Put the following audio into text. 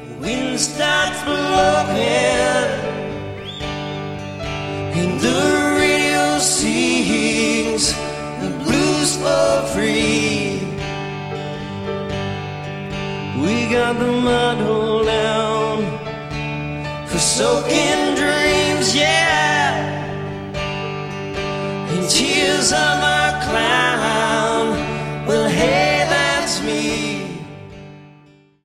Wind starts blowing and the radio sings the blues for free. We got the mud hole down for soaking dreams, yeah, and tears on my clouds.